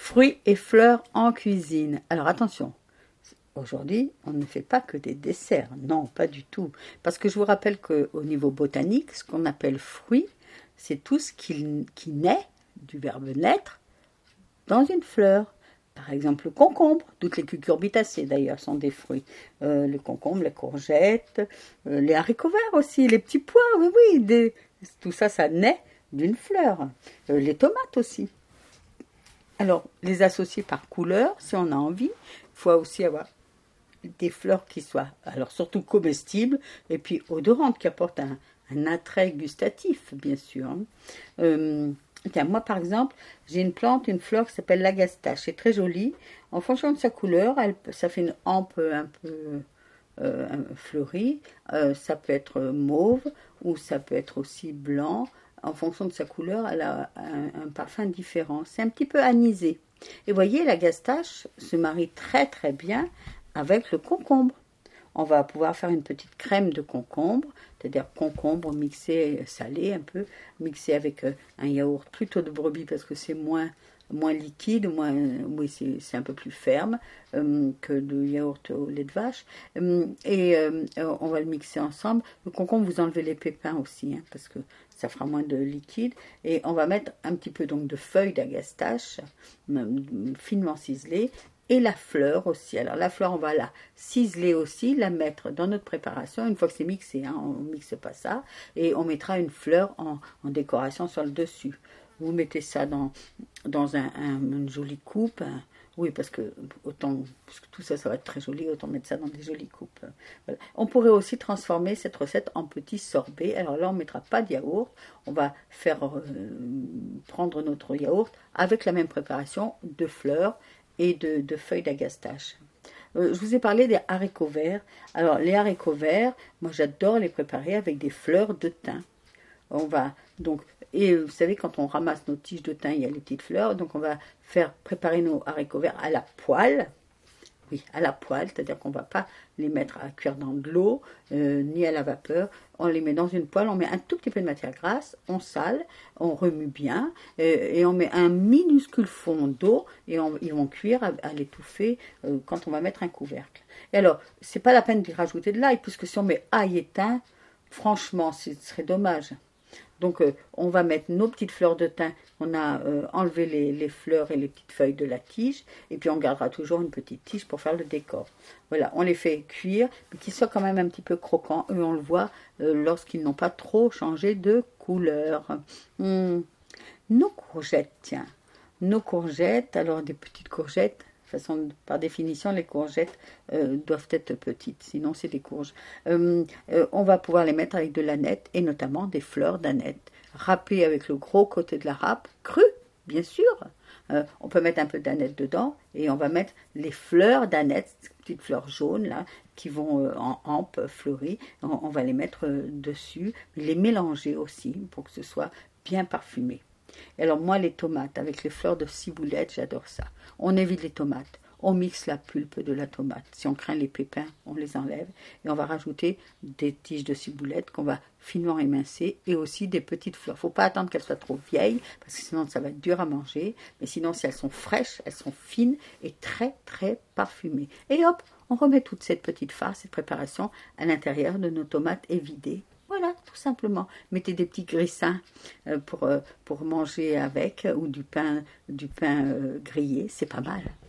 Fruits et fleurs en cuisine. Alors attention, aujourd'hui, on ne fait pas que des desserts. Non, pas du tout. Parce que je vous rappelle qu'au niveau botanique, ce qu'on appelle fruit, c'est tout ce qui naît, du verbe naître, dans une fleur. Par exemple, le concombre, toutes les cucurbitacées d'ailleurs sont des fruits. Le concombre, les courgettes, les haricots verts aussi, les petits pois, oui, oui, tout ça, ça naît d'une fleur. Les tomates aussi. Alors, les associer par couleur, si on a envie, il faut aussi avoir des fleurs qui soient, alors surtout comestibles, et puis odorantes, qui apportent un attrait gustatif, bien sûr. Tiens, moi, par exemple, j'ai une plante, une fleur qui s'appelle l'agastache. C'est très joli. En fonction de sa couleur, ça fait une hampe un peu fleurie. Ça peut être mauve ou ça peut être aussi blanc. En fonction de sa couleur, elle a un parfum différent. C'est un petit peu anisé. Et vous voyez, l'agastache se marie très très bien avec le concombre. On va pouvoir faire une petite crème de concombre, c'est-à-dire concombre mixé, salé un peu, mixé avec un yaourt plutôt de brebis parce que c'est moins liquide, oui, c'est un peu plus ferme que le yaourt au lait de vache. On va le mixer ensemble. Le concombre, vous enlevez les pépins aussi, hein, parce que ça fera moins de liquide. Et on va mettre un petit peu donc de feuilles d'agastache, finement ciselées, et la fleur aussi. Alors la fleur, on va la ciseler aussi, la mettre dans notre préparation. Une fois que c'est mixé, hein, on ne mixe pas ça. Et on mettra une fleur en décoration sur le dessus. Vous mettez ça dans une jolie coupe. Oui, parce que tout ça, ça va être très joli, autant mettre ça dans des jolies coupes. Voilà. On pourrait aussi transformer cette recette en petits sorbets. Alors là, on ne mettra pas de yaourt. On va faire prendre notre yaourt avec la même préparation de fleurs et de feuilles d'agastache. Je vous ai parlé des haricots verts. Alors, les haricots verts, moi j'adore les préparer avec des fleurs de thym. On va donc, et vous savez, quand on ramasse nos tiges de thym, il y a les petites fleurs, donc on va faire préparer nos haricots verts à la poêle. Oui, à la poêle, c'est-à-dire qu'on ne va pas les mettre à cuire dans de l'eau, ni à la vapeur. On les met dans une poêle, on met un tout petit peu de matière grasse, on sale, on remue bien, et on met un minuscule fond d'eau, et ils vont cuire à l'étouffer quand on va mettre un couvercle. Et alors, c'est pas la peine d'y rajouter de l'ail, puisque si on met ail et thym, franchement, ce serait dommage. Donc, on va mettre nos petites fleurs de thym. On a enlevé les fleurs et les petites feuilles de la tige. Et puis, on gardera toujours une petite tige pour faire le décor. Voilà, on les fait cuire, mais qu'ils soient quand même un petit peu croquants. Eux, on le voit lorsqu'ils n'ont pas trop changé de couleur. Nos courgettes, tiens. Nos courgettes, alors des petites courgettes. De toute façon, par définition, les courgettes doivent être petites, sinon c'est des courges. On va pouvoir les mettre avec de l'aneth et notamment des fleurs d'aneth, râpées avec le gros côté de la râpe, cru, bien sûr. On peut mettre un peu d'aneth dedans et on va mettre les fleurs d'aneth, ces petites fleurs jaunes là, qui vont en hampe fleurie. On va les mettre dessus, les mélanger aussi pour que ce soit bien parfumé. Et alors moi, les tomates avec les fleurs de ciboulette, j'adore ça. On évite les tomates, on mixe la pulpe de la tomate. Si on craint les pépins, on les enlève. Et on va rajouter des tiges de ciboulette qu'on va finement émincer et aussi des petites fleurs. Il ne faut pas attendre qu'elles soient trop vieilles parce que sinon ça va être dur à manger. Mais sinon, si elles sont fraîches, elles sont fines et très très parfumées. Et hop, on remet toute cette petite farce, cette préparation à l'intérieur de nos tomates évidées. Voilà, tout simplement. Mettez des petits grissins pour manger avec ou du pain grillé, c'est pas mal.